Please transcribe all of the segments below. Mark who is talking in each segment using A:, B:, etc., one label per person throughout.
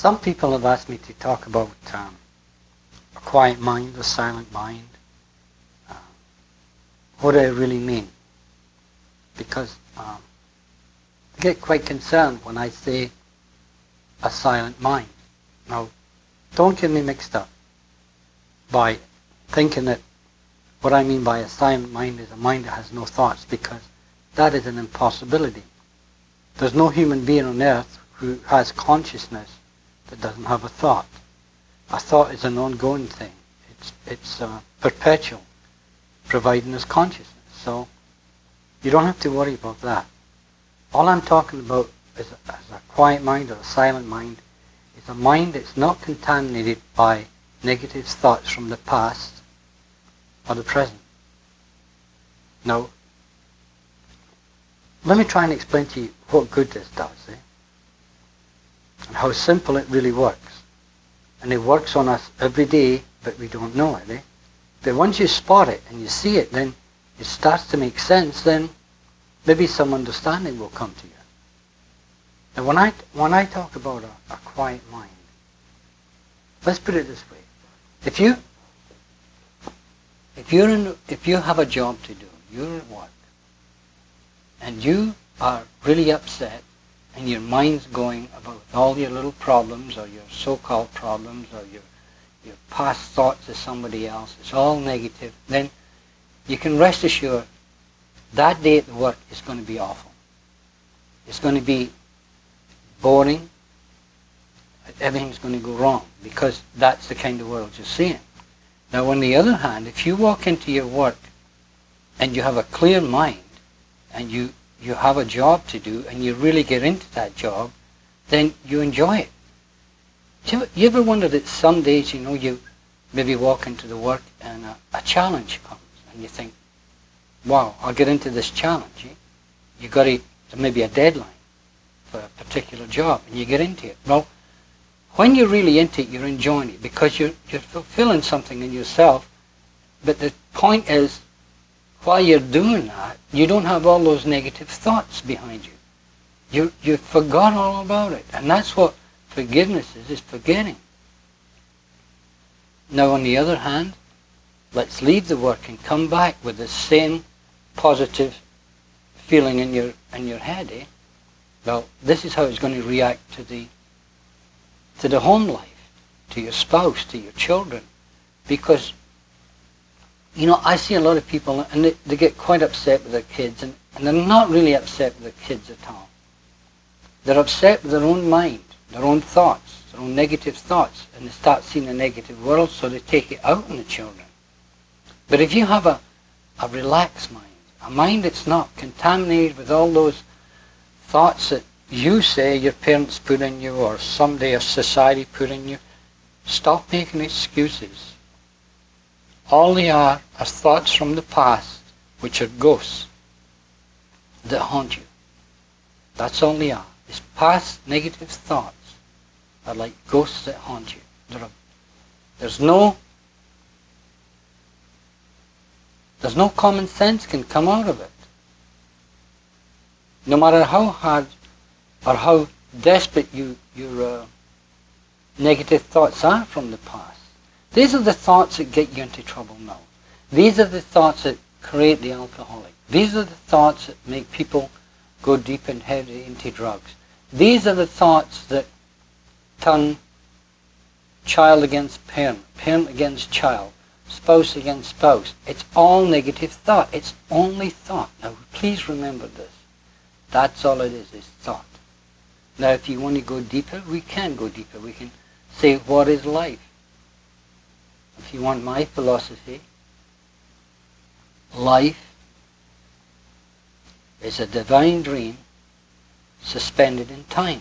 A: Some people have asked me to talk about a quiet mind, a silent mind. What do I really mean? Because I get quite concerned when I say a silent mind. Now, don't get me mixed up by thinking that what I mean by a silent mind is a mind that has no thoughts, because that is an impossibility. There's no human being on earth who has consciousness that doesn't have a thought. A thought is an ongoing thing. It's perpetual, providing us consciousness. So you don't have to worry about that. All I'm talking about is a quiet mind or a silent mind is a mind that's not contaminated by negative thoughts from the past or the present. Now, let me try and explain to you what good this does, and how simple it really works. And it works on us every day, but we don't know it. But once you spot it and you see it, then it starts to make sense, then maybe some understanding will come to you. Now when I talk about a quiet mind, let's put it this way. If you have a job to do, you're at work, and you are really upset, and your mind's going about all your little problems, or your so-called problems, or your past thoughts of somebody else, it's all negative, then you can rest assured that day at the work is going to be awful. It's going to be boring. Everything's going to go wrong, because that's the kind of world you're seeing. Now, on the other hand, if you walk into your work and you have a clear mind, and you have a job to do, and you really get into that job, then you enjoy it. You ever wonder that some days, you maybe walk into the work and a challenge comes, and you think, wow, I'll get into this challenge. You got maybe a deadline for a particular job, and you get into it. Well, when you're really into it, you're enjoying it, because you're fulfilling something in yourself. But the point is, while you're doing that, you don't have all those negative thoughts behind you. You forgot all about it. And that's what forgiveness is forgetting. Now, on the other hand, let's leave the work and come back with the same positive feeling in your head. Well, this is how it's going to react to the home life, to your spouse, to your children. Because, I see a lot of people, and they get quite upset with their kids, and they're not really upset with their kids at all. They're upset with their own mind, their own thoughts, their own negative thoughts, and they start seeing a negative world, so they take it out on the children. But if you have a relaxed mind, a mind that's not contaminated with all those thoughts that you say your parents put in you, or someday a society put in you, stop making excuses. All they are thoughts from the past, which are ghosts that haunt you. That's all they are. These past negative thoughts are like ghosts that haunt you. There's no common sense can come out of it. No matter how hard or how desperate your negative thoughts are from the past. These are the thoughts that get you into trouble now. These are the thoughts that create the alcoholic. These are the thoughts that make people go deep and heavy into drugs. These are the thoughts that turn child against parent, parent against child, spouse against spouse. It's all negative thought. It's only thought. Now, please remember this. That's all it is thought. Now, if you want to go deeper, we can go deeper. We can say, what is life? If you want my philosophy, life is a divine dream suspended in time.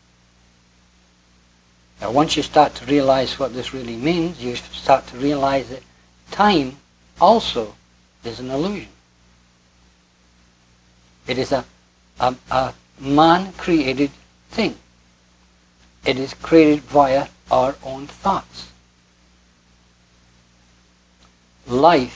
A: Now, once you start to realize what this really means, you start to realize that time also is an illusion. It is a man-created thing. It is created via our own thoughts. Life,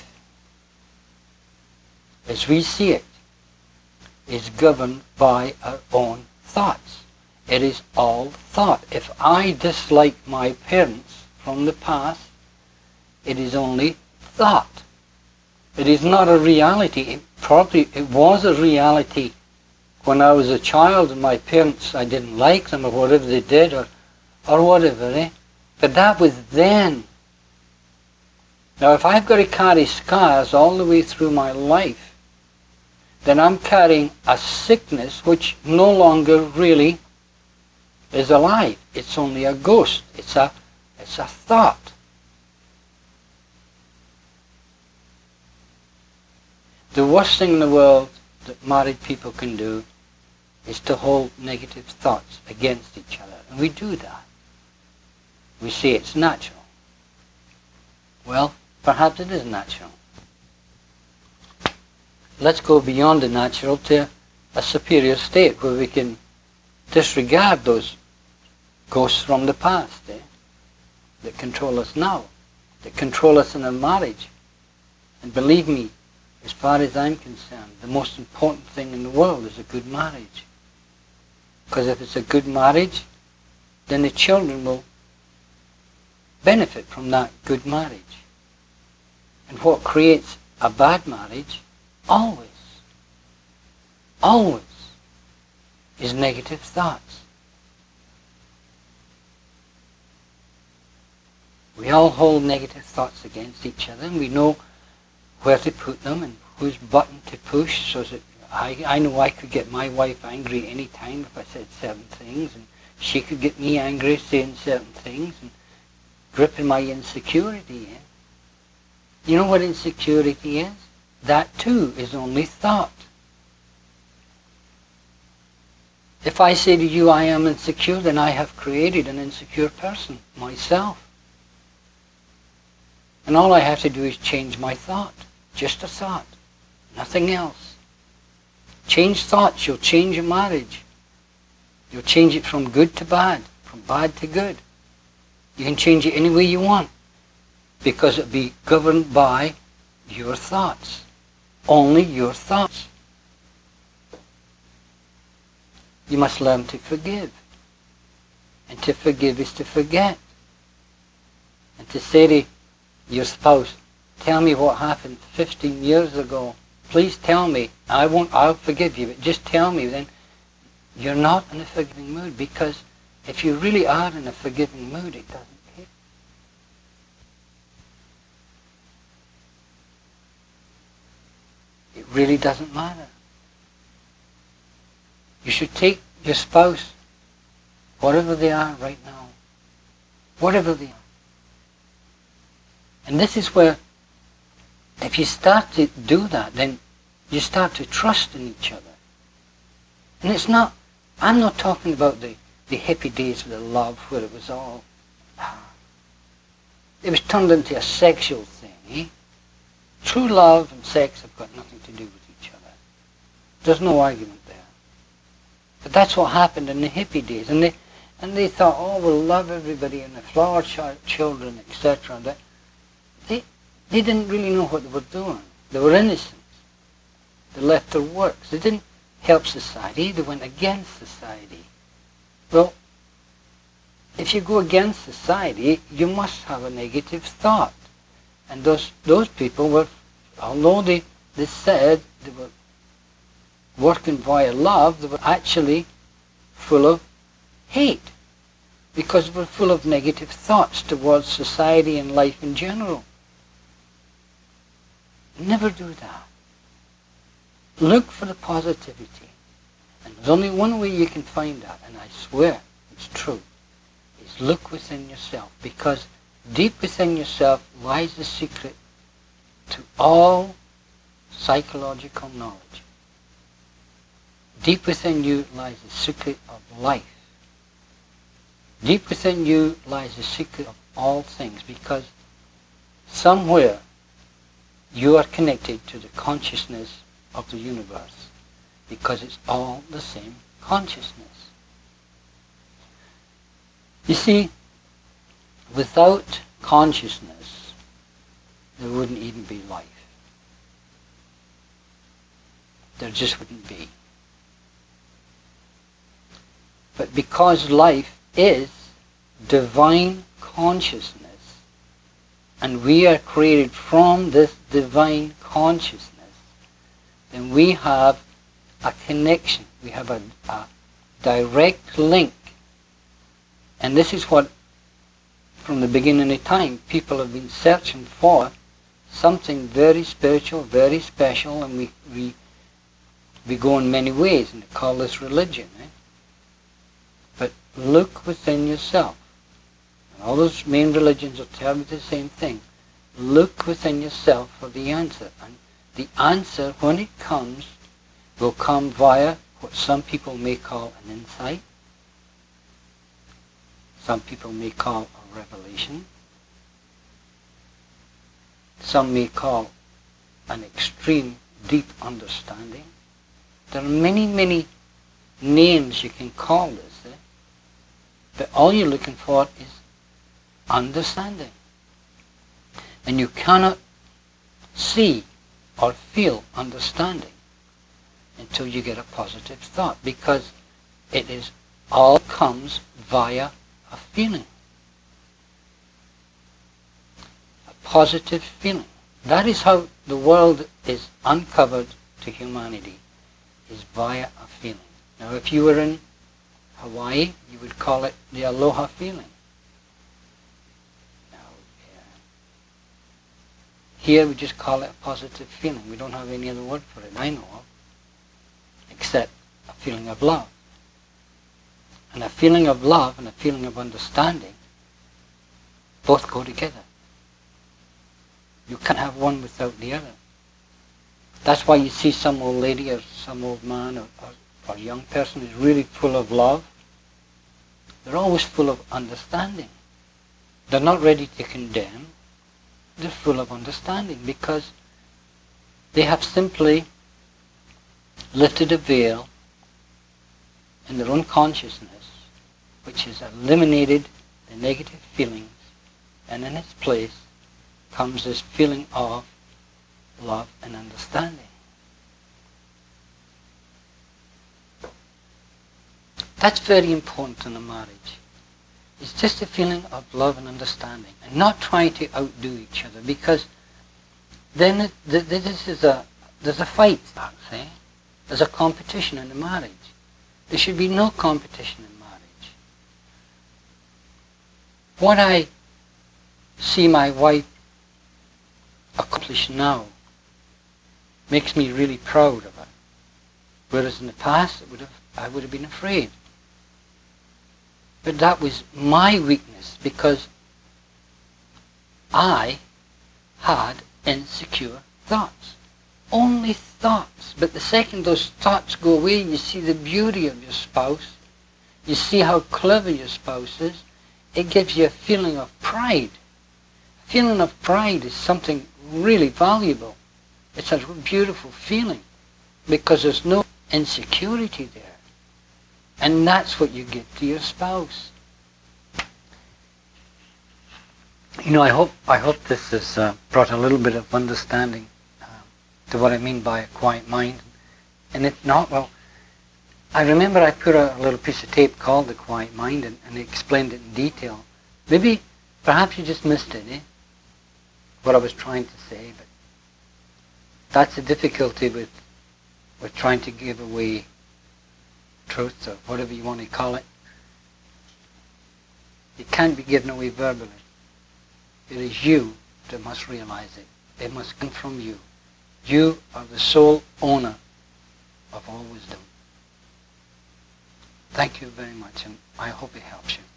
A: as we see it, is governed by our own thoughts. It is all thought. If I dislike my parents from the past, it is only thought. It is not a reality. It was a reality when I was a child and my parents, I didn't like them or whatever they did or whatever, But that was then. Now if I've got to carry scars all the way through my life, then I'm carrying a sickness which no longer really is alive. It's only a ghost. It's a thought. The worst thing in the world that married people can do is to hold negative thoughts against each other. And we do that. We say it's natural. Well, perhaps it is natural. Let's go beyond the natural to a superior state where we can disregard those ghosts from the past that control us now, that control us in our marriage. And believe me, as far as I'm concerned, the most important thing in the world is a good marriage. Because if it's a good marriage, then the children will benefit from that good marriage. And what creates a bad marriage, always, is negative thoughts. We all hold negative thoughts against each other, and we know where to put them and whose button to push, so that I know I could get my wife angry any time if I said certain things, and she could get me angry saying certain things, and gripping my insecurity in. You know what insecurity is? That too is only thought. If I say to you, I am insecure, then I have created an insecure person, myself. And all I have to do is change my thought. Just a thought. Nothing else. Change thoughts, you'll change your marriage. You'll change it from good to bad, from bad to good. You can change it any way you want, because it'll be governed by your thoughts. Only your thoughts. You must learn to forgive. And to forgive is to forget. And to say to your spouse, tell me what happened 15 years ago. Please tell me. I'll forgive you, but just tell me. Then you're not in a forgiving mood, because if you really are in a forgiving mood, it doesn't hit. It really doesn't matter. You should take your spouse, whatever they are right now, whatever they are. And this is where, if you start to do that, then you start to trust in each other. And it's not, I'm not talking about the hippie days of the love where it was all, it was turned into a sexual thing. True love and sex have got nothing to do with each other. There's no argument there. But that's what happened in the hippie days. And they thought, oh, we'll love everybody and the flower children, etc. They didn't really know what they were doing. They were innocent. They left their works. They didn't help society. They went against society. Well, if you go against society, you must have a negative thought. And those people were, although they said they were working via love, they were actually full of hate, because they were full of negative thoughts towards society and life in general. Never do that. Look for the positivity. And there's only one way you can find that, and I swear it's true, is look within yourself, because deep within yourself lies the secret to all psychological knowledge. Deep within you lies the secret of life. Deep within you lies the secret of all things, because somewhere you are connected to the consciousness of the universe, because it's all the same consciousness. You see, without consciousness, there wouldn't even be life. There just wouldn't be. But because life is divine consciousness, and we are created from this divine consciousness, then we have a connection. We have a direct link. And this is what, from the beginning of time, people have been searching for, something very spiritual, very special, and we go in many ways, and they call this religion. But look within yourself. And all those main religions will tell you the same thing. Look within yourself for the answer. And the answer, when it comes, will come via what some people may call an insight. Some people may call a revelation. Some may call an extreme, deep understanding. There are many, many names you can call this. But all you're looking for is understanding. And you cannot see or feel understanding until you get a positive thought, because it is all comes via a feeling. A positive feeling. That is how the world is uncovered to humanity, is via a feeling. Now if you were in Hawaii, you would call it the aloha feeling. Now, here we just call it a positive feeling. We don't have any other word for it, I know of, except a feeling of love. And a feeling of love and a feeling of understanding both go together. You can't have one without the other. That's why you see some old lady or some old man or a young person is really full of love. They're always full of understanding. They're not ready to condemn. They're full of understanding because they have simply lifted a veil in their own consciousness, which has eliminated the negative feelings, and in its place comes this feeling of love and understanding. That's very important in a marriage. It's just a feeling of love and understanding, and not trying to outdo each other, because then there's a fight, see? There's a competition in the marriage. There should be no competition in marriage. What I see my wife accomplish now makes me really proud of her. Whereas in the past, I would have been afraid. But that was my weakness, because I had insecure thoughts. Only thoughts. But the second those thoughts go away, you see the beauty of your spouse, you see how clever your spouse is, it gives you a feeling of pride. A feeling of pride is something really valuable. It's a beautiful feeling, because there's no insecurity there. And that's what you give to your spouse. You know, I hope this has brought a little bit of understanding to what I mean by a quiet mind. And if not, well, I remember I put a little piece of tape called The Quiet Mind, and it explained it in detail. Maybe, perhaps you just missed it, what I was trying to say, but that's the difficulty with trying to give away truth, or whatever you want to call it. It can't be given away verbally. It is you that must realize it. It must come from you. You are the sole owner of all wisdom. Thank you very much, and I hope it helps you.